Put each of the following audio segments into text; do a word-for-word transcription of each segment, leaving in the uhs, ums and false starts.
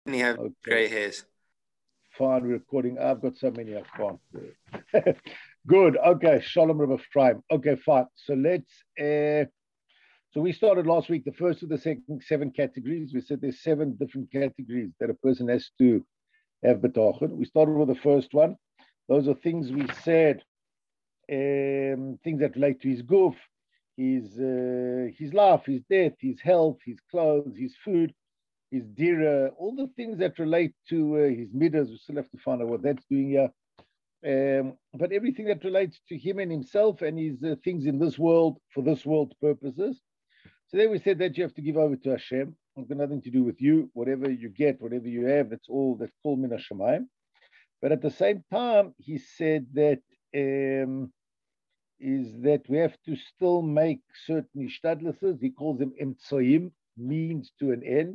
And you have okay. Grey hairs. Fine, we're recording. I've got so many I can't. Good. Okay, Shalom Rabbi Ephraim. Okay, fine. So let's. Uh, so we started last week. The first of the second seven categories. We said there's seven different categories that a person has to have betachon. We started with the first one. Those are things we said. Um, things that relate to his goof, his uh, his life, his death, his health, his clothes, his food, his dira, all the things that relate to uh, his midas. We still have to find out what that's doing here. Um, but everything that relates to him and himself and his uh, things in this world for this world's purposes. So then we said that you have to give over to Hashem. It's got nothing to do with you. Whatever you get, whatever you have, that's all. That's called min hashamayim. But at the same time, he said that. Um, is that we have to still make certain ishtadluses. He calls them emtsoim, means to an end.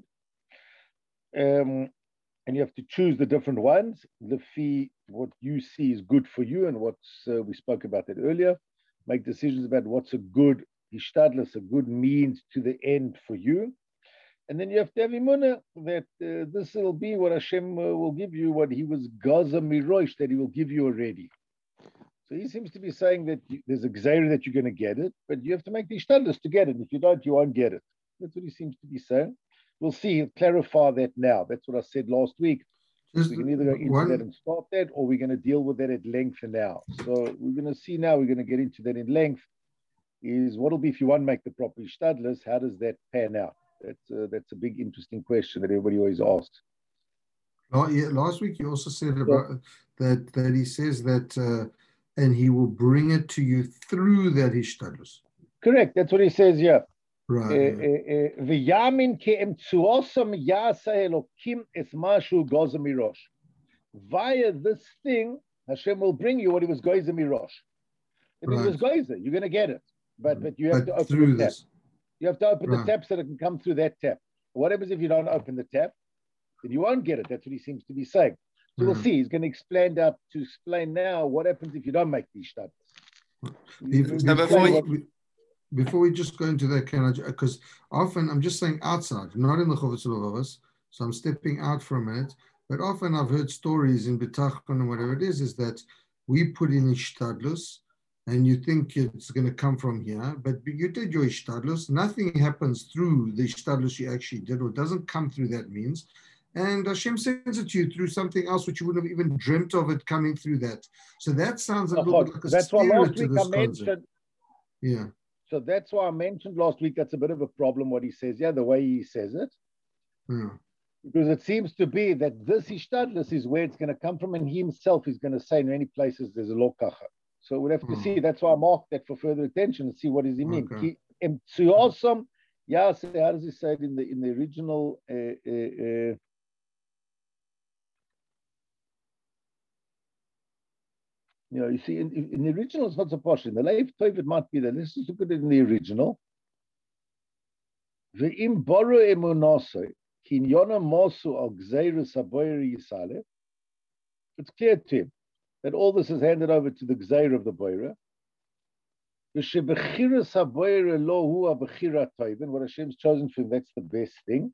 Um, and you have to choose the different ones. The fee, what you see is good for you, and what's, uh, we spoke about that earlier. Make decisions about what's a good ishtadlus, a good means to the end for you. And then you have to have imunah that uh, this will be what Hashem uh, will give you, what he was gaza mirosh, that he will give you already. So he seems to be saying that you, there's a gzeira that you're going to get it, but you have to make the ishtadlus to get it. If you don't, you won't get it. That's what he seems to be saying. We'll see. He'll clarify that now. That's what I said last week. Just we can either go into one, that and start that, or we're going to deal with that at length for now. So we're going to see now. We're going to get into that in length. Is what will be if you want to make the proper ishtadlus? How does that pan out? That's uh, that's a big, interesting question that everybody always asks. Oh, yeah, last week you also said about yeah. that that he says that. Uh, And he will bring it to you through that ishtadlus. Correct. That's what he says. Yeah. Right. V'yamin ke'em tzuosam yasa Elokim es mashu goza mirosh. Via this thing, Hashem will bring you what he was goza mirosh. If right. it was goza, you're going to get it. But but you have but to open the tap. This. You have to open right. the tap so that it can come through that tap. What happens if you don't open the tap? Then you won't get it. That's what he seems to be saying. So we'll see. He's going to explain that to explain now what happens if you don't make these studies. Before we, before we just go into that, can I? Because often I'm just saying outside, not in the Chovetz Levavos, so I'm stepping out for a minute. But often I've heard stories in B'tachon and whatever it is, is that we put in ishtadlus, and you think it's going to come from here, but you did your ishtadlus. Nothing happens through the ishtadlus you actually did, or doesn't come through that means. And Hashem sends it to you through something else which you wouldn't have even dreamt of it coming through that. So that sounds a little bit like a that's why last week I mentioned. Concept. Yeah. So that's why I mentioned last week that's a bit of a problem what he says. Yeah, the way he says it. Yeah. Because it seems to be that this ishtadlus is where it's going to come from, and he himself is going to say in many places there's a lo kacha. So we'll have to oh. see. That's why I marked that for further attention and see what does he mean. Okay. Yeah, so how does he say it in the in the original? Uh, uh, uh, You know, you see, in, in the original, it's not so posh. In the Leif Tov, it might be there. Let's just look at it in the original. Ve'im boru emunasoi, kinyona mosu al gzeirus haboyer yisale. It's clear to him that all this is handed over to the gzeir of the boyer. V'shebechirus haboyer lo hu ha'bechira toivin. What Hashem's chosen for him, that's the best thing.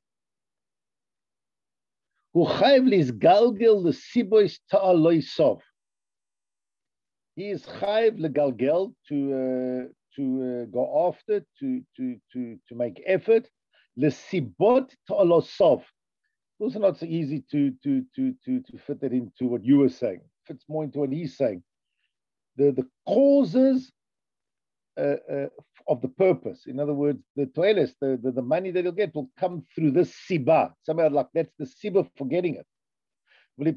Hu chayv lizgalgel l'sibois ta'aloi sof. He is chayv legalgel to uh, to uh, go after, to to to to make effort. Lesibot ta'alosov. It's also not so easy to to to to to fit that into what you were saying. It fits more into what he's saying. The the causes uh, uh, of the purpose. In other words, the toiles, the, the the money that he'll get will come through this siba. Somehow like that's the siba for getting it. It's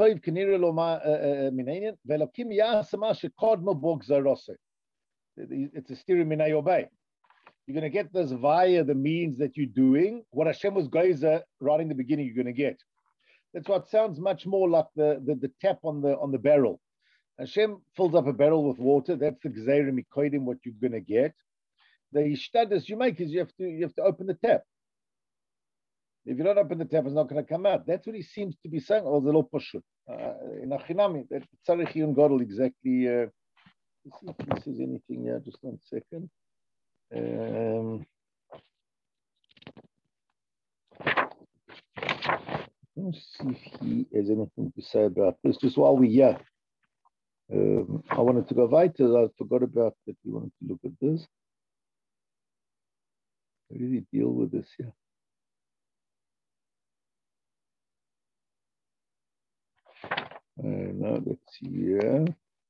a stira minay obey. You're going to get this via the means that you're doing. What Hashem was goyza right in the beginning, you're going to get. That's what sounds much more like the, the, the tap on the on the barrel. Hashem fills up a barrel with water. That's the gzeira mikodim, what you're going to get. The ishtadus you make is you have to you have to open the tap. If you don't open the tap, it's not going to come out. That's what he seems to be saying. Oh, the lo pashut. In Achinami, that tzarich yun gadol exactly. Uh, let's see if this is anything here. Just one second. Um, Let's see if he has anything to say about this. Just while we're here, um, I wanted to go weiter. I forgot about that. We wanted to look at this. How did he deal with this here? Uh, now let's see here.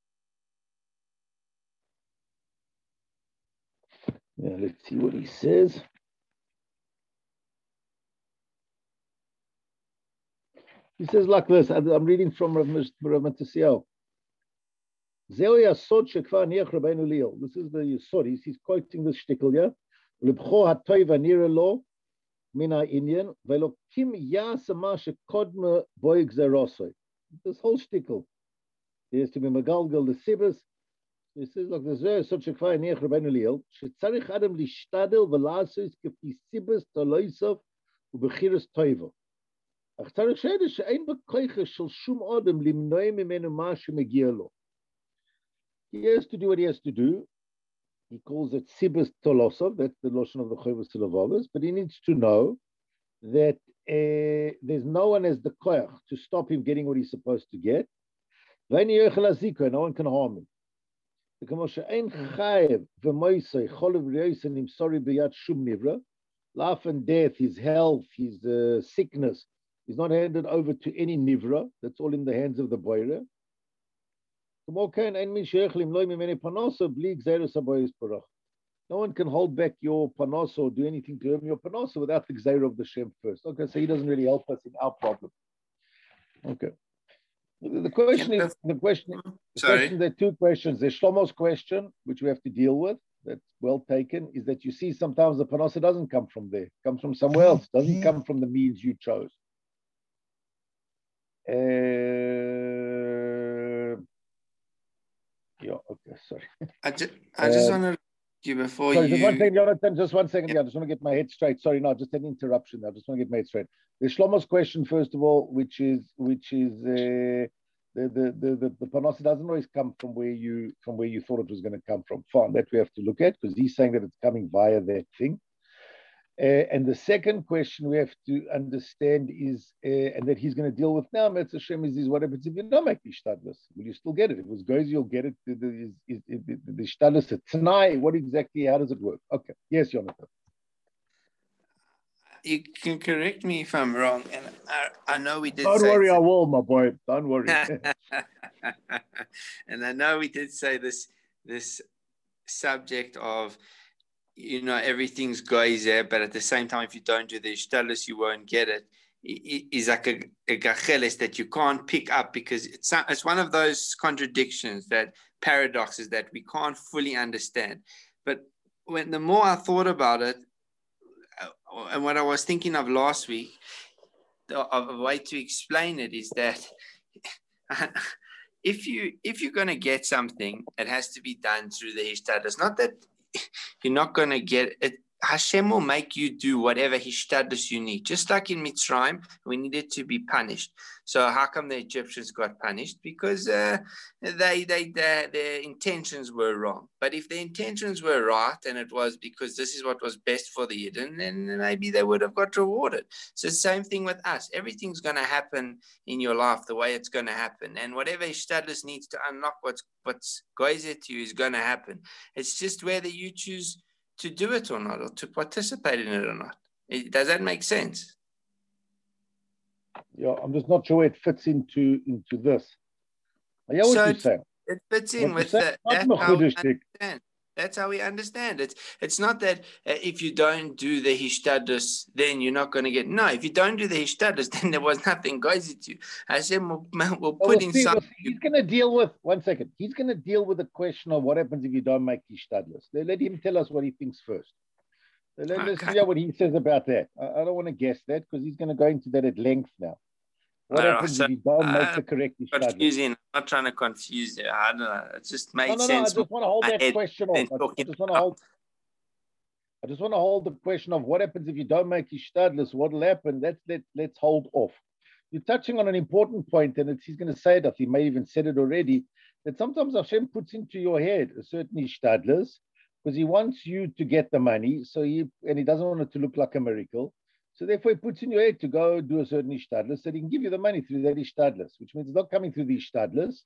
Yeah, let's see what he says. He says like this. I'm reading from Rav Matasiel. This is the Yisod. He's quoting this shtickle here. Libcho hatoiv anira lo mina inyan velo kim yasama shekodma boig zerosoi. This whole shtickle. He has to be magalgal the sibas. He says like this. This is such a kvar niach Rabbeinu Liel. Shetzarich adam lishtadel velasos kefi sibas taloisov ubechiras toivo. Ach tzarich shede she'ein bekoiche shel shum adam limnoi mimenu ma shemegia lo. He has to do what he has to do. He calls it Sibas Tolosov, that's the lotion of the Chovos Halevavos, but he needs to know that uh, there's no one as the koach to stop him getting what he's supposed to get. No one can harm him. Life and death, his health, his uh, sickness, is not handed over to any nivra. That's all in the hands of the boirer. No one can hold back your panos or do anything to him your panos without the gzeira of the Shem first. Okay, so he doesn't really help us in our problem. Okay. The question is the question. The Sorry. question, there are two questions. There's Shlomo's question, which we have to deal with. That's well taken. Is that you see sometimes the panos doesn't come from there, it comes from somewhere else. It doesn't come from the means you chose. Uh, Yeah, okay, sorry. I just, I just Um, want to you before sorry, you. just one second, Jonathan, just one second. Yeah, I just want to get my head straight. Sorry, no, just an interruption. I just want to get my head straight. There's Shlomo's question, first of all, which is which is uh, the the the the, the panos doesn't always come from where you from where you thought it was going to come from. Fine, that we have to look at because he's saying that it's coming via that thing. Uh, and the second question we have to understand is, uh, and that he's going to deal with now, Metz Hashem, is, is what happens if you don't make the shtadlus? Will you still get it? If it was goes, you'll get it. The, the, is, is, the, the shtadlus at Tanai, what exactly, how does it work? Okay. Yes, Jonathan. You can correct me if I'm wrong, and I, I know we did. Don't say worry, th- I will, my boy. Don't worry. And I know we did say this this subject of, you know, everything's geyser, but at the same time, if you don't do the ishtalus, you won't get it. It is like a, a gacheles that you can't pick up because it's it's one of those contradictions, that paradoxes that we can't fully understand. But when the more I thought about it, and what I was thinking of last week, of a way to explain it is that if you if you're going to get something, it has to be done through the hishtadlus. Not that you're not going to get it. Hashem will make you do whatever hishtadlus you need. Just like in Mitzrayim, we needed to be punished. So how come the Egyptians got punished? Because uh, they, they, they, their intentions were wrong. But if the intentions were right, and it was because this is what was best for the Eden, then maybe they would have got rewarded. So same thing with us. Everything's going to happen in your life the way it's going to happen. And whatever hishtadlus needs to unlock what's, what's goes to you is going to happen. It's just whether you choose to do it or not, or to participate in it or not. It, does that make sense? Yeah, I'm just not sure where it fits into into this. I hear So what you're it, saying. it fits in What with you're the, saying, that's not how we mechudesh, Dick. understand. That's how we understand it. It's not that uh, if you don't do the hishtadlus, then you're not going to get. No, if you don't do the hishtadlus, then there was nothing goes at you. Hashem will, will put We'll in see, we'll something. see. He's going to deal with, one second, he's going to deal with the question of what happens if you don't make hishtadlus. Let him tell us what he thinks first. Let, Let's Okay. hear what he says about that. I, I don't want to guess that because he's going to go into that at length now. What All right, happens so, if you don't make uh, the correct hishtadlus? Confusing. I'm not trying to confuse you. I don't know. It just made No, no, no. I sense. just want to hold in my that head question than off. I, I talking just want to about- hold. I just want to hold the question of what happens if you don't make hishtadlus. What will happen? Let's let let's hold off. You're touching on an important point, and it's, he's going to say it. He may even said it already. That sometimes Hashem puts into your head a certain hishtadlus because he wants you to get the money. So he and he doesn't want it to look like a miracle. So therefore, it puts in your head to go do a certain ishtadlus, so he can give you the money through that ishtadlus, which means it's not coming through the ishtadlus.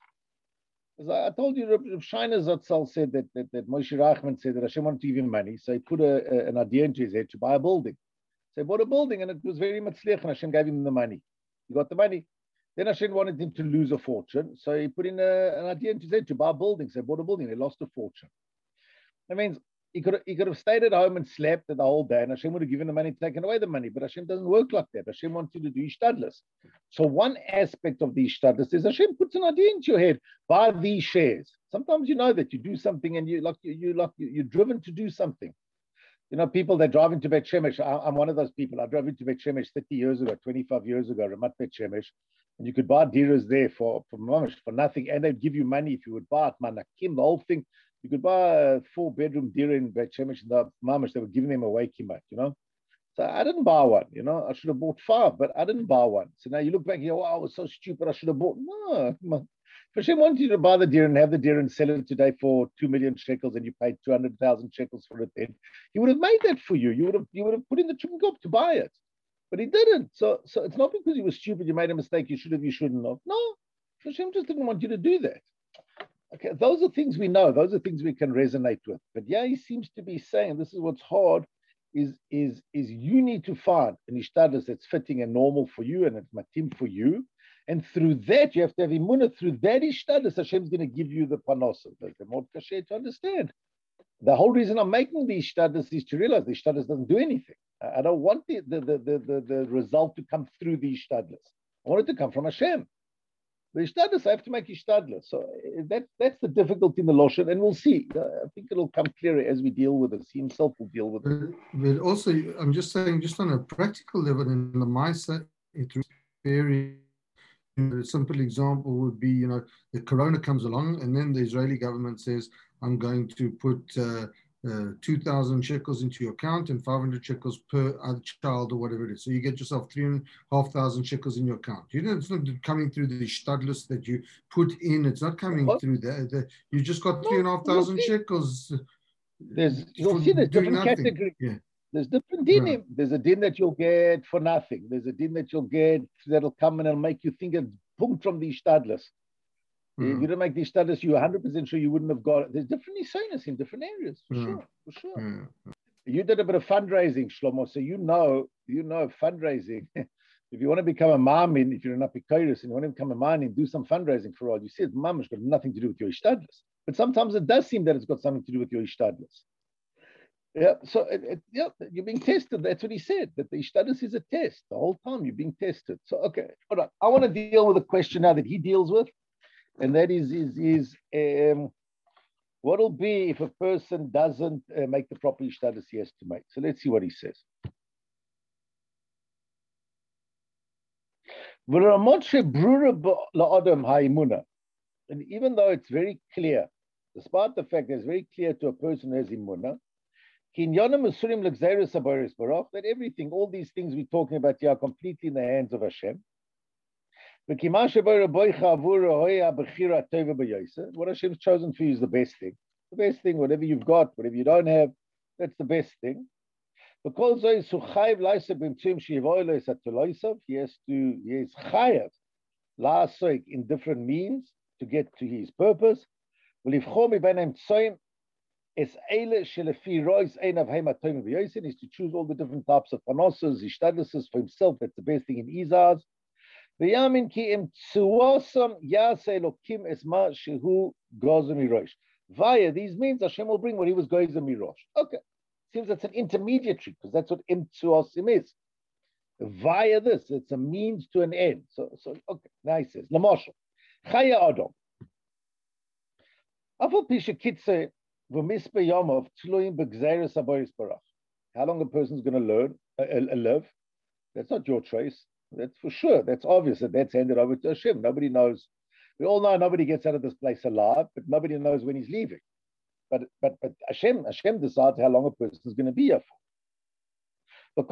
As I, I told you, Rav Shainer Zatzal said that, that, that Moshe Rachman said that Hashem wanted to give him money, so he put a, a, an idea into his head to buy a building. So he bought a building, and it was very matzliach, and Hashem gave him the money. He got the money. Then Hashem wanted him to lose a fortune, so he put in a, an idea into his head to buy a building. So he bought a building, and he lost a fortune. That means he could, he could have stayed at home and slept the whole day, and Hashem would have given the money, taken away the money. But Hashem doesn't work like that. Hashem wants you to do ishtadlus. So one aspect of the ishtadlus is Hashem puts an idea into your head, buy these shares. Sometimes you know that you do something and you like you, you like you're driven to do something. You know, people that drive into Bet Shemesh. I, I'm one of those people. I drove into Bet Shemesh thirty years ago, twenty-five years ago, Ramat Bet Shemesh, and you could buy diras there for for mamash, for nothing, and they'd give you money if you would buy it. Manakim, the whole thing. You could buy a four-bedroom dira in Bet Shemesh, and the mamash, they were giving them away kimat, you know. So I didn't buy one, you know. I should have bought five, but I didn't buy one. So now you look back and you go, wow, I was so stupid. I should have bought. No, if Hashem wanted you to buy the deer and have the deer and sell it today for two million shekels, and you paid two hundred thousand shekels for it, then he would have made that for you. You would have you would have put in the chunkop to buy it, but he didn't. So so it's not because you were stupid. You made a mistake. You should have. You shouldn't have. No, Hashem just didn't want you to do that. Okay, those are things we know. Those are things we can resonate with. But yeah, he seems to be saying this is what's hard. Is is is you need to find an ishtadlus that's fitting and normal for you, and it's matim for you. And through that, you have to have imunah. Through that ishtadlus, Hashem's going to give you the panosah. The more kasher to understand. The whole reason I'm making the ishtadlus is to realize the ishtadlus doesn't do anything. I don't want the the, the, the, the, the result to come through the ishtadlus. I want it to come from Hashem. The ishtadlus, I have to make ishtadlus. So that, that's the difficulty in the Loshen, and we'll see. I think it'll come clearer as we deal with it. He himself will deal with it. But, but also, I'm just saying, just on a practical level, in the Maisa, it's very. A simple example would be, you know, the corona comes along, and then the Israeli government says, I'm going to put uh, uh, two thousand shekels into your account and five hundred shekels per other child or whatever it is. So you get yourself three and a half thousand shekels in your account. You know, it's not coming through the shtadlus that you put in. It's not coming what? through there. The, you just got three and a half thousand shekels. There's, you'll see there's different categories. Yeah. There's different dinim. Yeah. There's a din that you'll get for nothing. There's a din that you'll get that'll come and it'll make you think it's punked from the ishtadlus. Mm. If you don't make the ishtadlus, you're one hundred percent sure you wouldn't have got it. There's different nisanis in different areas, for mm. sure, for sure. Mm. You did a bit of fundraising, Shlomo, so you know, you know fundraising. If you want to become a mamin, if you're an apikoris and you want to become a mamin, do some fundraising for all. You see, mamish got nothing to do with your ishtadlus. But sometimes it does seem that it's got something to do with your ishtadlus. Yeah, so it, it, yeah, you're being tested. That's what he said, that the ishtadlus is a test. The whole time you're being tested. So, okay, all right. I want to deal with a question now that he deals with, and that is, is, is um, what will be if a person doesn't uh, make the proper ishtadlus he has to make? So let's see what he says. And even though it's very clear, despite the fact that it's very clear to a person who has imunah, that everything, all these things we're talking about here are completely in the hands of Hashem. What Hashem's chosen for you is the best thing. The best thing, whatever you've got, whatever you don't have, that's the best thing. He has to, he is chayav, in different means to get to his purpose. Is to choose all the different types of panosas, ishtadluses for himself. That's the best thing in Izaz. Via these means, Hashem will bring what he was goyzer mirosh. Okay, seems that's an intermediary because that's what imtsuosim is. Via this, it's a means to an end. So, so okay. Now he says, Lamashal, Chaya Adam. Afal pisha kitze. How long a person's going to learn, uh, uh, live? That's not your choice. That's for sure. That's obvious that that's handed over to Hashem. Nobody knows. We all know nobody gets out of this place alive, but nobody knows when he's leaving. But but but Hashem Hashem decides how long a person is going to be here for.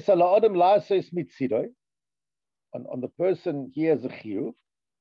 On, on the person, he has a chiyuv.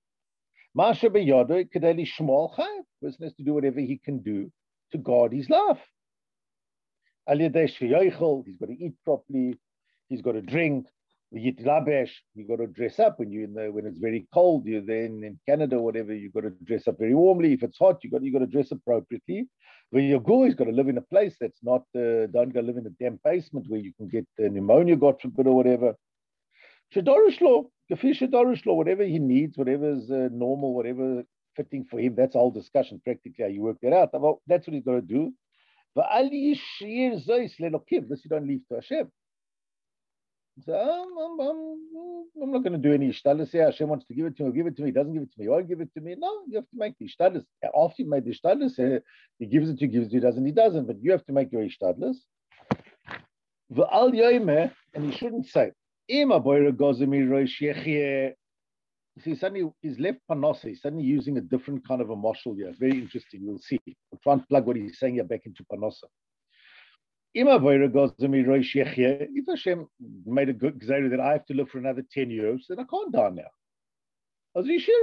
The person has to do whatever he can do to guard his life. He's got to eat properly. he's got to drink. You got to dress up when you in the when it's very cold. You're then in Canada, or whatever. You got to dress up very warmly. If it's hot, you got you got to dress appropriately. When you're go, he's got to live in a place that's not. Uh, don't go live in a damp basement where you can get uh, pneumonia, God forbid, or whatever. Shadorish law, Shadorish law, whatever he needs, whatever's uh, normal, whatever fitting for him. That's a whole discussion. Practically, how you work that out. Well, that's what he's got to do. This you don't leave to Hashem. So I'm, I'm, I'm not going to do any ishtadlus here. Hashem wants to give it to me, he'll give it to me. He doesn't give it to me, he won't give it to me. No, you have to make the ishtadlus. After you made the ishtadlus, he gives it to you, gives it to you, doesn't, he doesn't. But you have to make your ishtadlus. And he shouldn't say, see, suddenly he's left Panosa. He's suddenly using a different kind of a marshal here. Very interesting. We'll see. We'll try and plug what he's saying here back into Panosa. If Hashem made a good gzeira that I have to live for another ten years, then I can't die now. I'm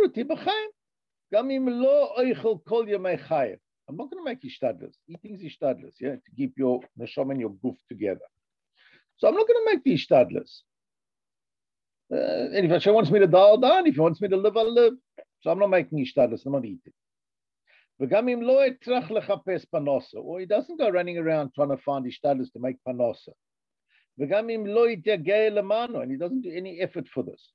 not going to make ishtadlus. Eating is ishtadlus, yeah, to keep your neshama and your guf together. So I'm not going to make the ishtadlus. Uh, and if Hashem wants me to die, I'll die. And if he wants me to live, I'll live. So I'm not making ishtadlus. I'm not eating. Or he doesn't go running around trying to find ishtadlus to make panosa. And he doesn't do any effort for this.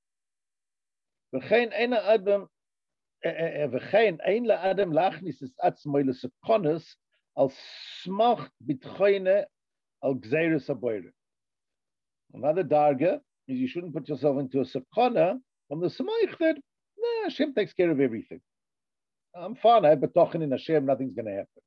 Another darga is you shouldn't put yourself into a sakana on the samaich that nah, Hashem takes care of everything. I'm fine. I have betochen in Hashem. Nothing's going to happen.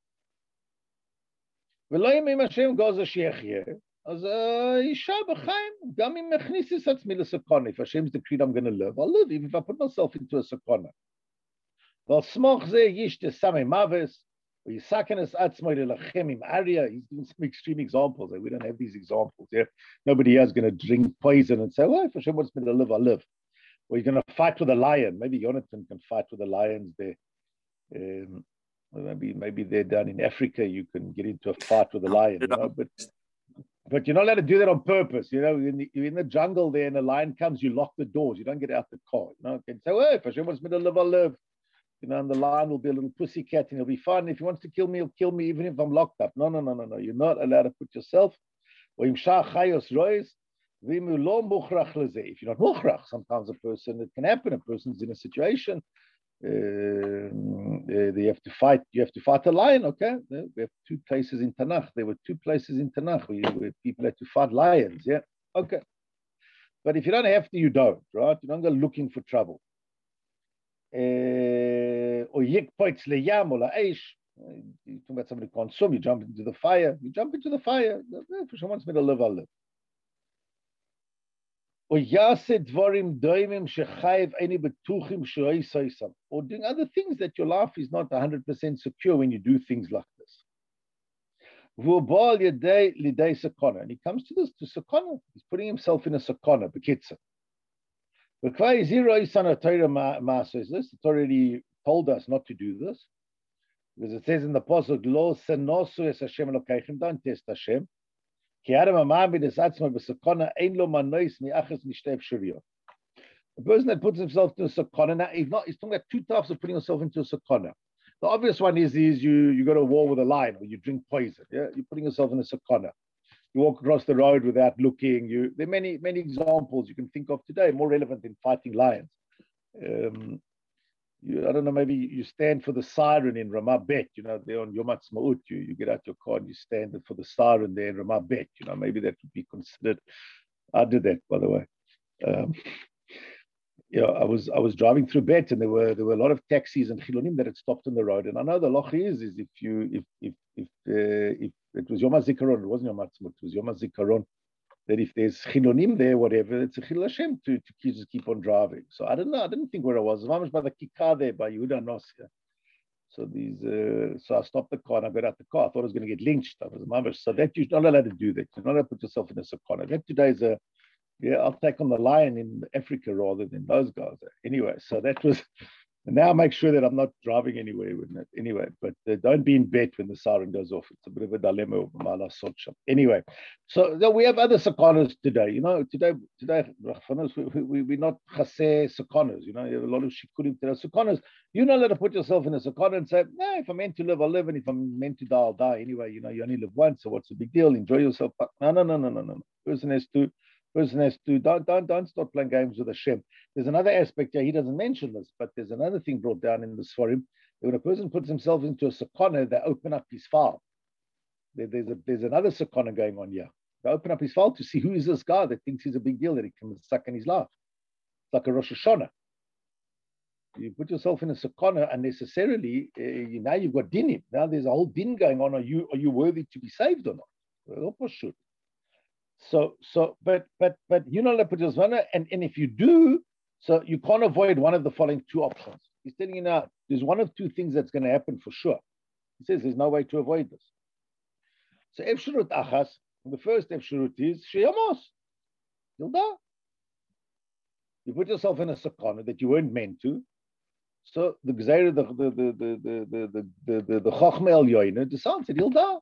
V'loim im Hashem goes a sheikh here. As isha b'chaim gam im mechnisis atzmi l'sakana. If Hashem's decreed I'm going to live, I'll live. Even if I put myself into a sakana. V'al smoch ze yish te samei maves. V'yisakenes atzmoi l'lachem im aria. He's doing some extreme examples. We don't have these examples here. Nobody here is going to drink poison and say, well, if Hashem wants me to live, I'll live. Or you're going to fight with a lion. Maybe Jonathan can fight with the lions there. Um, maybe maybe they're down in Africa. You can get into a fight with a lion, you know, but but you're not allowed to do that on purpose. You know, in the, you're in the jungle there, and a lion comes, you lock the doors. You don't get out the car. You know, you can say, well, if Hashem wants me to live, I'll live. You know, and the lion will be a little pussycat, and he'll be fine. If he wants to kill me, he'll kill me, even if I'm locked up. No, no, no, no, no. You're not allowed to put yourself. If you're not mukhrach, sometimes a person, it can happen. A person's in a situation. Uh, uh, they have to fight. You have to fight a lion. Okay, we have two places in Tanakh. There were two places in Tanakh where, where people had to fight lions. Yeah, okay. But if you don't have to, you don't. Right? You don't go looking for trouble. Or yik poitz leyam or la'eish. You talk about somebody who can't swim. You jump into the fire. You jump into the fire. If someone wants me to live, I'll live. Or doing other things that your life is not one hundred percent secure when you do things like this. And he comes to this, to sakana. He's putting himself in a sakana, bekitza. The Torah already told us not to do this. Because it says in the Pasuk, Lo senosu es Hashem elokeichem, don't test Hashem. A person that puts himself into a sakana, now he's not, he's talking about two types of putting yourself into a sakana. The obvious one is, is you, you go to war with a lion where you drink poison. Yeah? You're putting yourself in a sakana. You walk across the road without looking. You, there are many, many examples you can think of today, more relevant than fighting lions. Um, You, I don't know, maybe you stand for the siren in Ramah Bet, you know, there on Yom Ha'atzmaut, you, you get out your car and you stand for the siren there in Ramah Bet, you know, maybe that would be considered. I did that, by the way. Um, you know, I was I was driving through Bet, and there were there were a lot of taxis and chilonim that had stopped on the road. And I know the loch is is if you if if if uh, if it was Yom HaZikaron, it wasn't Yom Ha'atzmaut, it was Yom HaZikaron, that if there's chilonim there, whatever, it's a chilul Hashem to, to keep, just keep on driving. So I don't know, I didn't think where I was. I was by the Kikar there, by Yehuda Nossia. So these, uh, so I stopped the car and I got out the car. I thought I was going to get lynched. I was mamish. So that you're not allowed to do that. You're not allowed to put yourself in a sakana. That today is a, yeah, I'll take on the lion in Africa rather than those guys. Anyway, so that was, And now make sure that I'm not driving anywhere with it. Anyway, but uh, don't be in bed when the siren goes off. It's a bit of a dilemma. Anyway, so, so we have other sakonas today. You know, today, today, we, we, we're not chaseh sakonas. You know, you have a lot of shikurim today. Sakonas, you're not allowed to put yourself in a sakona and say, no, if I'm meant to live, I'll live. And if I'm meant to die, I'll die. Anyway, you know, you only live once. So what's the big deal? Enjoy yourself. No, no, no, no, no, no. Person has to, person has to, don't, don't, don't start playing games with Hashem. There's another aspect here, he doesn't mention this, but there's another thing brought down in this for him. When a person puts himself into a sakana, they open up his file. There, there's, a, there's another sakana going on here. They open up his file to see who is this guy that thinks he's a big deal, that he can suck in his life. It's like a Rosh Hashanah. You put yourself in a sakana unnecessarily, uh, you, now you've got dinim. Now there's a whole din going on. Are you, are you worthy to be saved or not? Well, should. So, so, but, but, but you're not allowed to put yourself in, and, and if you do, so you can't avoid one of the following two options. He's telling you now, there's one of two things that's going to happen for sure. He says there's no way to avoid this. So Efshurut Achas, the first Efshurut is Sheyamos. You'll die. You put yourself in a sakana that you weren't meant to. So the Gzeira, the the the the the the the the the Chachmei El Yoina decides that he'll die.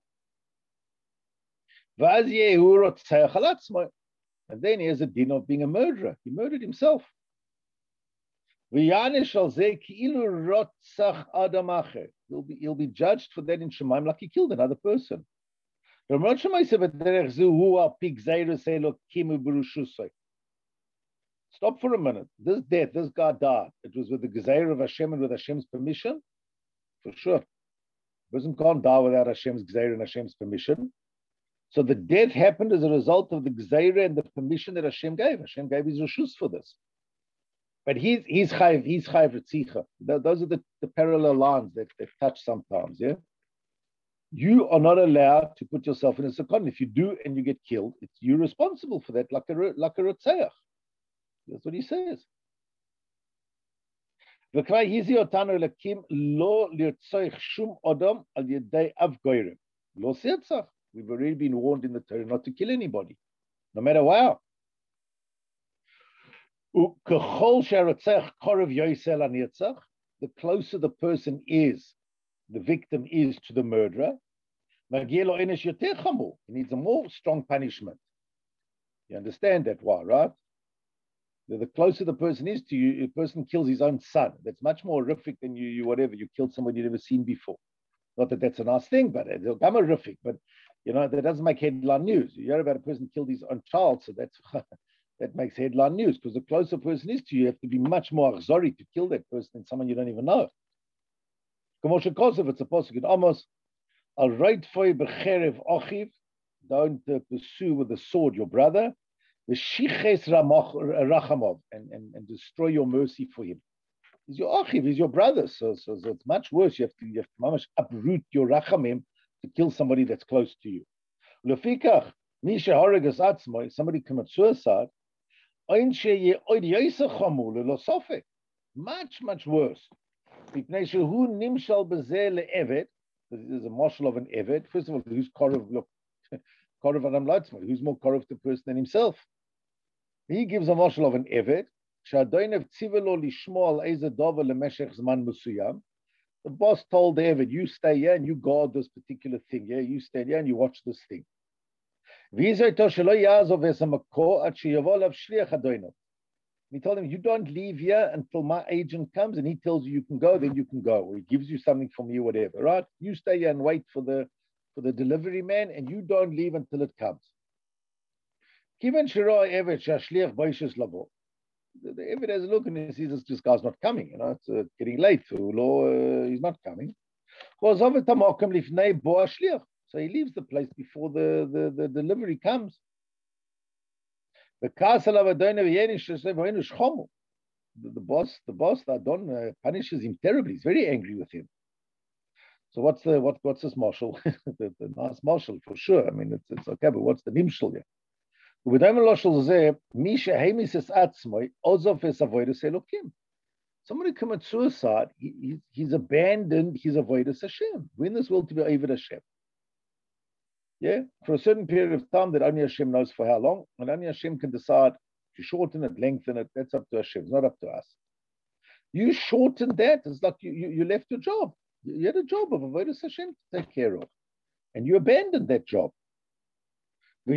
And then he has a din of being a murderer. He murdered himself. He'll be, he'll be judged for that in Shemaim like he killed another person. Stop for a minute. This death, this guy died. It was with the Gezeira of Hashem and with Hashem's permission? For sure. A person can't die without Hashem's Gezeira and Hashem's permission. So the death happened as a result of the Gezeira and the permission that Hashem gave. Hashem gave his Rishus for this. But he's he's chayiv, he's chayiv ritzicha. Those are the, the parallel lines that they've touched sometimes, yeah? You are not allowed to put yourself in a sakon. If you do and you get killed, it's you're responsible for that, like a like a rotzeach. That's what he says. We've already been warned in the Torah not to kill anybody, no matter how. The closer the person is, the victim is to the murderer, he needs a more strong punishment. You understand that why, right? The closer the person is to you, a person kills his own son. That's much more horrific than you, you whatever, you killed somebody you've never seen before. Not that that's a nice thing, but it's horrific. But, you know, that doesn't make headline news. You hear about a person killed his own child, so that's that makes headline news, because the closer a person is to you, you have to be much more sorry to kill that person than someone you don't even know. It's a posuk in Amos, Al reit foi becherev ochiv, don't uh, pursue with the sword your brother, the shiches rachamov, and, and, and destroy your mercy for him. He's your achiv, he's your brother, so, so, so it's much worse. You have to, you have to mamash uproot your rachamim to kill somebody that's close to you. Lefikach, misha haragas atzmoi, somebody commits suicide, much, much worse. There's a marshal of an eved. First of all, who's korov? Look, korov Adam Leitzman. Who's more korov to the person than himself? He gives a marshal of an eved. The boss told the eved, "You stay here and you guard this particular thing. Yeah, you stay here and you watch this thing." He told him, "You don't leave here until my agent comes and he tells you you can go, then you can go. Or he gives you something from you, whatever, right? You stay here and wait for the for the delivery man, and you don't leave until it comes." The, the Eved has a look and he sees this, this guy's not coming. You know, it's uh, getting late. So uh, he's not coming. So he leaves the place before the, the, the delivery comes. The, the boss, the boss, the Adon uh, punishes him terribly. He's very angry with him. So what's the what what's this marshal? the, the nice marshal for sure. I mean, it's it's okay, but what's the nimshal here? Somebody commits suicide. He, he, he's abandoned his avodas Hashem. We're in this world to be avoid Hashem. Yeah, for a certain period of time that only Hashem knows for how long, and only Hashem can decide to shorten it, lengthen it. That's up to Hashem. It's not up to us. You shortened that. It's like you, you, you left your job. You had a job of Avodas Hashem to take care of. And you abandoned that job. You,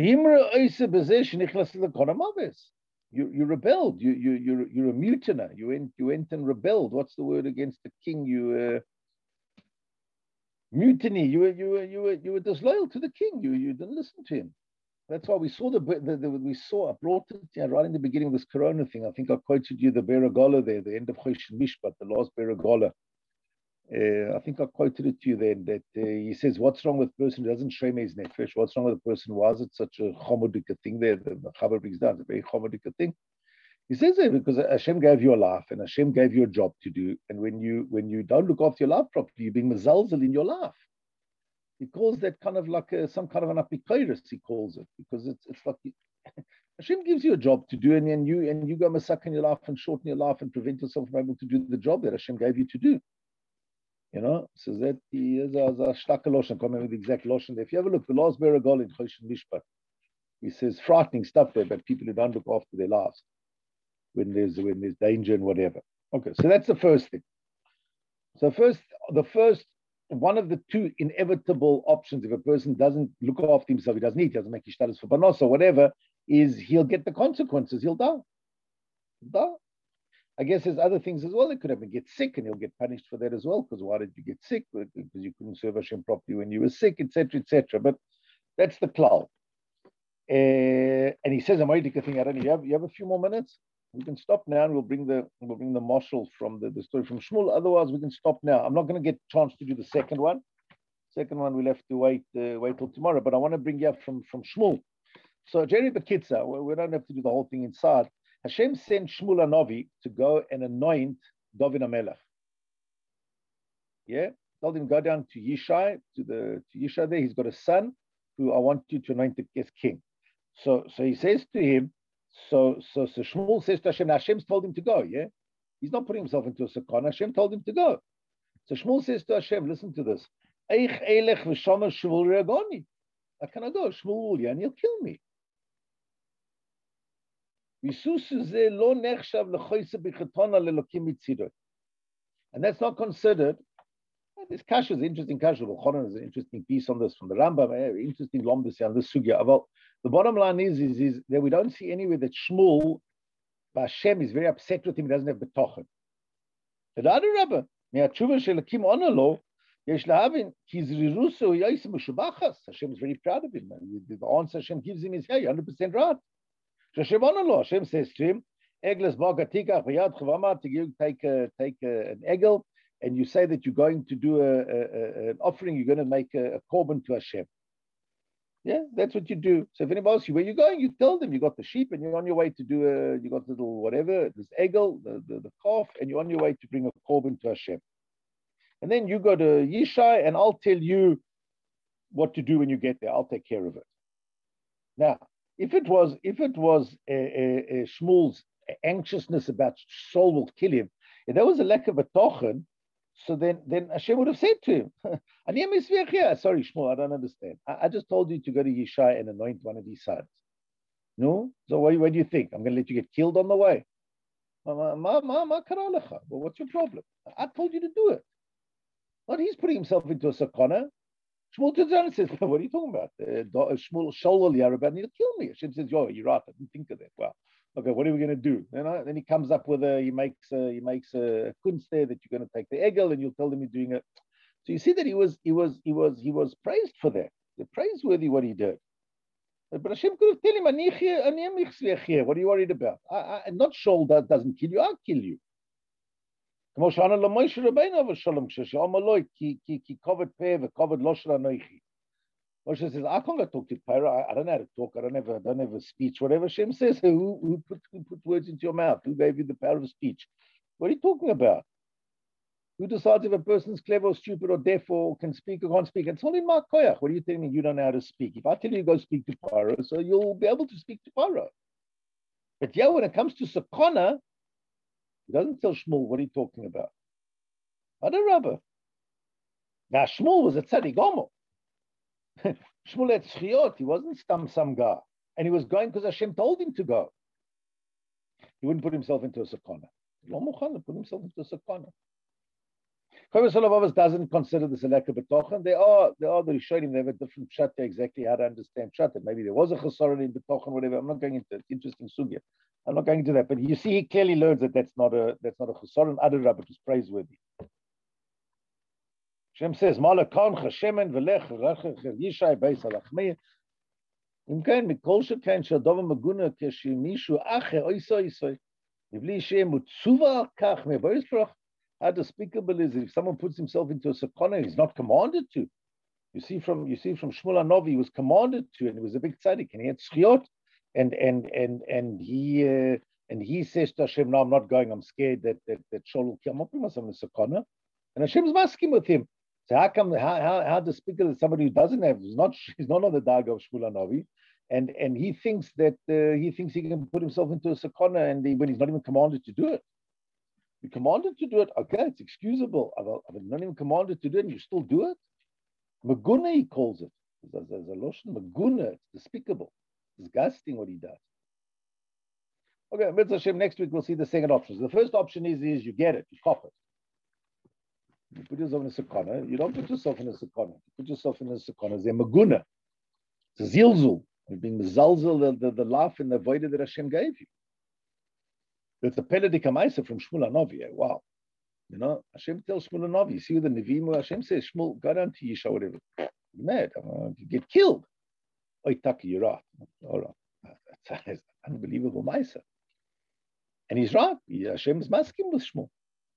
you rebelled. You, you, you're, you're a mutiner. You went, you went and rebelled. What's the word against the king? You uh, mutiny. You were, you were, you were, you were disloyal to the king. You, you didn't listen to him. That's why we saw the, the, the we saw. I brought it yeah, right in the beginning of this Corona thing. I think I quoted you the Beragola there, the end of Choshen Mishpat, the last Beragola. Uh, I think I quoted it to you then that uh, he says, "What's wrong with the person who doesn't shame his nefesh? What's wrong with the person? Why is it such a chomodika thing there? The, the Chaber brings down, it's a very chomodika thing." He says it because Hashem gave you a life and Hashem gave you a job to do, and when you when you don't look after your life properly, you're being mezalzel in your life. He calls that kind of like a, some kind of an apikoros, he calls it, because it's it's like Hashem gives you a job to do, and then you and you go masak in your life and shorten your life and prevent yourself from able to do the job that Hashem gave you to do. You know, so that he is a shtaka loshen, coming with the exact loshen. If you have a look, the last Beragol in Choshen Mishpat, he says frightening stuff there about people who don't look after their lives when there's when there's danger and whatever. Okay, so that's the first thing. So first, the first. One of the two inevitable options, if a person doesn't look after himself, he doesn't eat, he doesn't make ishtadas for panos or whatever, is he'll get the consequences. He'll die. He'll die. I guess there's other things as well. He could have been get sick, and he'll get punished for that as well. Because why did you get sick? Because you couldn't serve Hashem properly when you were sick, et cetera, et cetera. But that's the cloud. Uh, and he says, "I'm waiting to think. I don't know. You have you have a few more minutes? We can stop now, and we'll bring the we'll bring the marshal from the, the story from Shmuel. Otherwise, we can stop now. I'm not going to get a chance to do the second one. Second one, we'll have to wait uh, wait till tomorrow. But I want to bring you up from from Shmuel. So Jerry Bekitza, we, we don't have to do the whole thing inside. Hashem sent Shmuel Hanavi to go and anoint David HaMelech. Yeah, told him go down to Yishai to the to Yishai there. He's got a son who I want you to anoint as king. So so he says to him. So, so, so Shmuel says to Hashem, Hashem's told him to go, yeah? He's not putting himself into a sakana. Hashem told him to go. So Shmuel says to Hashem, listen to this. How can I go? Shmuel will, yeah, and he'll kill me. And that's not considered. This kasha is an interesting kasha. Choron is an interesting piece on this from the Rambam. Interesting lomdus on this sugya. Well, the bottom line is, is, is that we don't see anywhere that Shmuel, Hashem, is very upset with him. He doesn't have betochen. The other Rabbi, me'atshuva shelakim onalo, yesh lahavin kizriruso yosim u'shabachas. Hashem is very proud of him. The answer Hashem gives him is, hey, you're one hundred percent right. Hashem onalo. Hashem says to him, egles bagatika v'yad chavama, to take a, take a, an egel, and you say that you're going to do a, a, a, an offering, you're going to make a, a korban to Hashem. Yeah, that's what you do. So if anybody asks you where you're going, you tell them you got the sheep and you're on your way to do a, you got little whatever, this egel, the, the, the calf, and you're on your way to bring a korban to Hashem. And then you go to Yishai, and I'll tell you what to do when you get there. I'll take care of it. Now, if it was, if it was a, a, a Shmuel's anxiousness about Saul will kill him, if there was a lack of a tochen, so then, then Hashem would have said to him, sorry, Shmuel, I don't understand. I, I just told you to go to Yishai and anoint one of these sons. No? So what, what do you think? I'm going to let you get killed on the way? Well, what's your problem? I told you to do it. But he's putting himself into a sakana. Shmuel turns around and says, what are you talking about? Uh, Shmuel Sholol Yarabah, and he'll kill me. Hashem says, yo, you're right. I didn't think of that. Well, okay, what are we going to do? You know, then he comes up with a, he makes a, he makes a kunst there that you're going to take the egel and you'll tell them you're doing it. So you see that he was, he was, he was, he was praised for that. They're praiseworthy what he did. But Hashem could have told him, what are you worried about? I, I, not Shaul that doesn't kill you, I'll kill you. Moshe says, I can't go talk to Pharaoh. I, I don't know how to talk. I don't have a, I don't have a speech. Whatever Hashem says, who, who, put, who put words into your mouth? Who gave you the power of speech? What are you talking about? Who decides if a person's clever or stupid or deaf or can speak or can't speak? It's all in my koyach. What are you telling me? You don't know how to speak. If I tell you to go speak to Pharaoh, so you'll be able to speak to Pharaoh. But yeah, when it comes to Sakana, he doesn't tell Shmuel, what are you talking about? Other Rabbi. Now, Shmuel was a tzaddik gomo. Shmuel had tzchiot. He wasn't some, some guy. And he was going because Hashem told him to go. He wouldn't put himself into a sakana. Lo muchan, put himself into a sakana. Chovos HaLevavos doesn't consider this a lack of betochen. They are, they are the Rishonim. They have a different pshat exactly how to understand pshat. Maybe there was a chesaron in betochen, whatever. I'm not going into it. Interesting sugya. I'm not going into that. But you see, he clearly learns that that's not a that's not a chesaron. Adarabah, it was praiseworthy. Hashem says, "Malakan chashemen velech yishai beis halachmei." Imken mikol sheken shadova maguna keshimishu acher oisoi oisoi. Ivli shem utzuva kach mebois prach. How despicable is it if someone puts himself into a sakana? He's not commanded to. You see from you see from Shmuel HaNavi, he was commanded to, and he was a big tzaddik, and he had tzchiot, and and and and he uh, and he says to Hashem, "No, I'm not going. I'm scared that that that Shaul will kill. I'm not putting myself in a sakana." And Hashem's masking with him. So how come how how, how despicable is somebody who doesn't have? He's not he's not on the dag of Shmuel HaNavi, and and he thinks that uh, he thinks he can put himself into a sakana, and he, when he's not even commanded to do it. You're commanded to do it, okay, it's excusable. I've, I've not even commanded to do it, and you still do it? Maguna, he calls it. There's, there's a lotion, Maguna, it's despicable. It's disgusting what he does. Okay, Mitzvah Hashem, next week we'll see the second option. So the first option is, is you get it, you cop it. You put yourself in a sakana, you don't put yourself in a sakana. You put yourself in a sakana, they're Maguna. It's a zilzul. You're being mezalzel, the, the, the laugh and the voida that Hashem gave you. It's a Peledik HaMaisa from Shmuel HaNavi. Wow. You know, Hashem tells Shmuel HaNavi, you see with the Nevi'im, Hashem says, Shmuel, go down to Yisha, whatever. You're mad. You get killed. Oitaki, you're right. All right. That's an unbelievable Maisa. And he's right. Hashem is masking with Shmuel.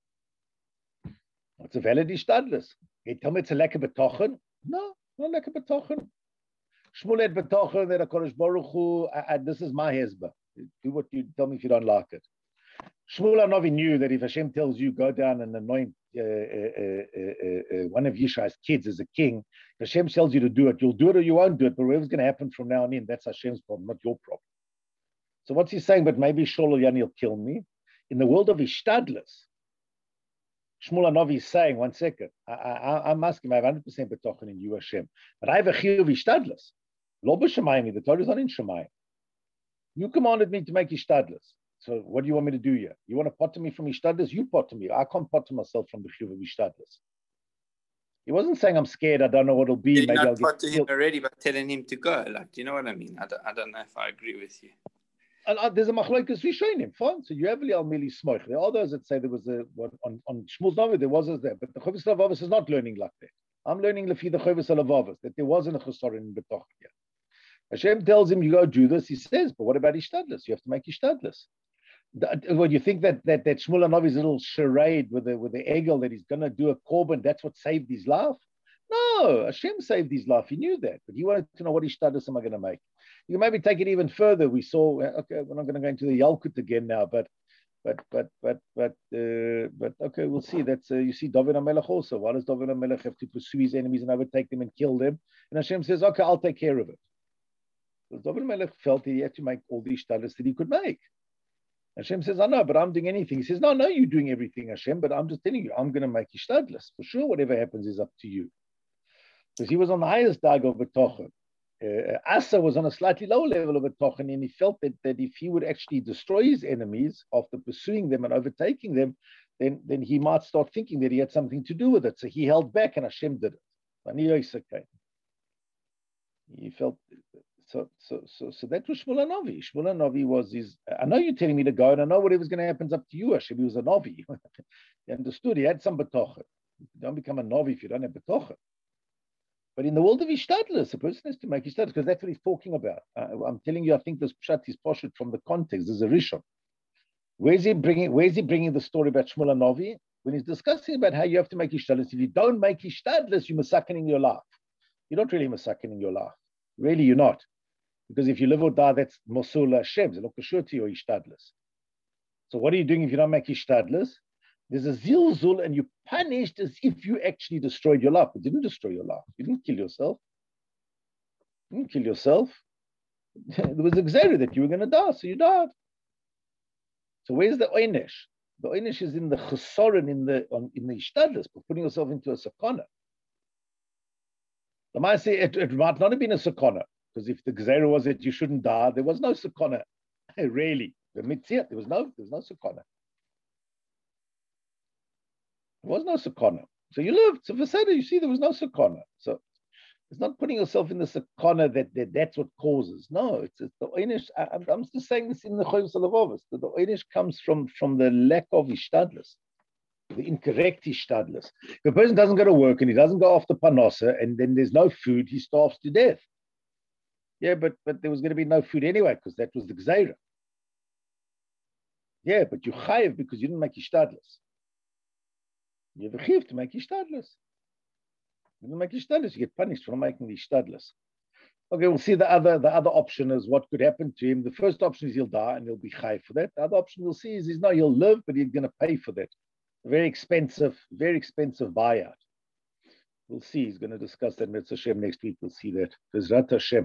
It's a valid ishtadlis. You tell me it's a lack of betochen? No, not lack of betochen. Shmuel had betochen that HaKadosh Baruch Hu, this is my hezbah. Do what you tell me if you don't like it. Shmuel HaNavi knew that if Hashem tells you go down and anoint uh, uh, uh, uh, one of Yishai's kids as a king, Hashem tells you to do it. You'll do it or you won't do it, but whatever's going to happen from now on in, that's Hashem's problem, not your problem. So what's he saying? But maybe Shaul Yani will kill me. In the world of Ishtadlis, Shmuel HaNavi is saying, one second, I, I, I'm asking, I have one hundred percent betochen in you, Hashem, but I have a chiyuv Ishtadlis. Lo b'shamayim, the Torah is not in Shemayim. You commanded me to make Ishtadlis. So what do you want me to do here? You want to potter me from Ishtadlis? You potter me. I can't potter myself from the chiyuv of Ishtadlis. He wasn't saying I'm scared. I don't know what it'll be. Did Maybe not I'll potter get him killed. already by telling him to go. Like, do you know what I mean? I don't, I don't know if I agree with you. And uh, there's a machlokes rishonim. Fine. So you have Lial Mili Smoich. There are those that say there was a what, on on Shmuel's Navi there was as there, but the Chovos HaLevavos is not learning like that. I'm learning lefi the Chovos HaLevavos that there wasn't a chesaron in betoch here. Hashem tells him you go do this. He says, but what about Ishtadlis? You have to make Ishtadlis. Well, you think that that that Shmuel HaNavi's little charade with the with the egel that he's going to do a korban, that's what saved his life? No, Hashem saved his life. He knew that, but he wanted to know what Ishtadlis am I going to make. You can maybe take it even further. We saw. Okay, we're not going to go into the Yalkut again now, but but but but but uh, but okay, we'll see. That's uh, you see David HaMelech also. Why does David HaMelech have to pursue his enemies and overtake them and kill them? And Hashem says, okay, I'll take care of it. Because David HaMelech felt he had to make all the Ishtadlis that he could make. Hashem says, I know, but I'm doing anything. He says, no, no, you're doing everything, Hashem, but I'm just telling you, I'm going to make Ishtadlis. For sure, whatever happens is up to you. Because he was on the highest dag of Betochen. Uh, Asa was on a slightly lower level of Betochen, and he felt that, that if he would actually destroy his enemies after pursuing them and overtaking them, then, then he might start thinking that he had something to do with it. So he held back, and Hashem did it. He felt... So, so, so, so that was Shmuel HaNavi. Shmuel HaNavi was his. I know you're telling me to go, and I know whatever's going to happen is up to you. Hashem, he was a Navi. He understood. He had some betochen. You don't become a Navi if you don't have betochen. But in the world of Ishtadlis, a person has to make Ishtadlis because that's what he's talking about. Uh, I'm telling you, I think this pshat is poshut from the context. There's a rishon. Where's he bringing? Where's he bringing the story about Shmuel HaNavi? When he's discussing about how you have to make Ishtadlis. If you don't make Ishtadlis, you're masakening your life. You're not really masakening your life. Really, you're not. Because if you live or die, that's Mosul Hashem, Zelokashurti or Ishtadlis. So what are you doing if you don't make Ishtadlis? There's a zilzul and you're punished as if you actually destroyed your life. But you didn't destroy your life. You didn't kill yourself. You didn't kill yourself. There was a gzera that you were going to die, so you died. So where's the oynesh? The oynesh is in the chesaron, in the on, in the Ishtadlis, for putting yourself into a sakana. The might say it, it might not have been a sakana. Because if the gzera was that you shouldn't die, there was no sakana. Really. The mitzvah, there was no, there was no sakana. There was no sakana. So you lived. So for Seder, you see, there was no sakana. So it's not putting yourself in the sakana that, that that's what causes. No, it's, it's the oinish. I'm just saying this in the Choyv Salavovas. The oinish comes from, from the lack of ishtadlus, the incorrect ishtadlus. If a person doesn't go to work and he doesn't go after panosa and then there's no food, he starves to death. Yeah, but, but there was going to be no food anyway because that was the gzeira. Yeah, but you chayiv because you didn't make ishtadlus. You have a chiv to make ishtadlus. You didn't make ishtadlus, you get punished for making the ishtadlus. Okay, we'll see the other the other option is what could happen to him. The first option is he'll die and he'll be chayiv for that. The other option we'll see is he's no, he'll live, but he's going to pay for that. Very expensive, very expensive buyout. We'll see. He's going to discuss that with Hashem next week. We'll see that. Bezrat Hashem.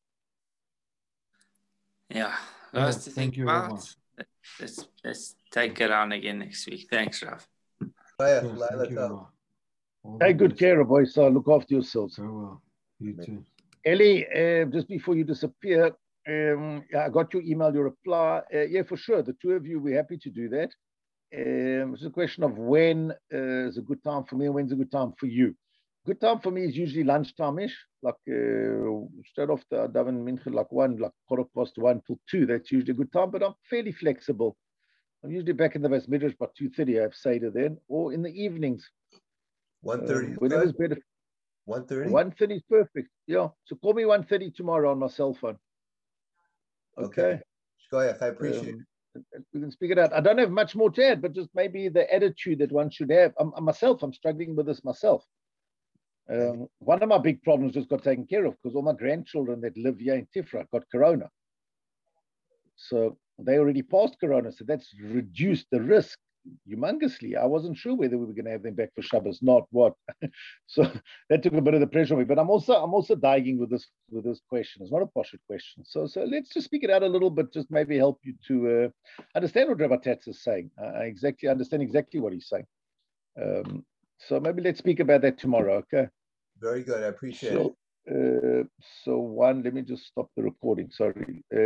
Yeah, Yeah, that's to thank think you very about. much. Let's, let's take it on again next week. Thanks, Rav. Yes, thank you, Rama. All Take the good best. care, boys. So look after yourselves. Very well. You too. Ellie, uh, just before you disappear, um, I got your email, your reply. Uh, yeah, for sure. The two of you, we're happy to do that. Um, it's a question of when uh, is a good time for me and when's a good time for you. Good time for me is usually lunchtime-ish, like uh, straight off the Daven Mincha, like one, like quarter past one till two. That's usually a good time, but I'm fairly flexible. I'm usually back in the West Midrash by two thirty. I have Seder then, or in the evenings. one thirty. Um, whenever's better. one thirty? one thirty is perfect. Yeah. So call me one thirty tomorrow on my cell phone. Okay. Shkoyach, I appreciate Um, it. we can speak it out. I don't have much more to add, but just maybe the attitude that one should have. I'm, I'm myself, I'm struggling with this myself. Um, one of my big problems just got taken care of because all my grandchildren that live here in Tifra got corona. So they already passed corona, so that's reduced the risk humongously. I wasn't sure whether we were going to have them back for Shabbos, not what. So that took a bit of the pressure off me. But I'm also I'm also diving with this with this question. It's not a poshut question. So so let's just speak it out a little bit, just maybe help you to uh, understand what Rabbi Tatz is saying. I exactly understand exactly what he's saying. Um, so maybe let's speak about that tomorrow. Okay. Very good. I appreciate so, it. Uh, so one, let me just stop the recording. Sorry. Uh,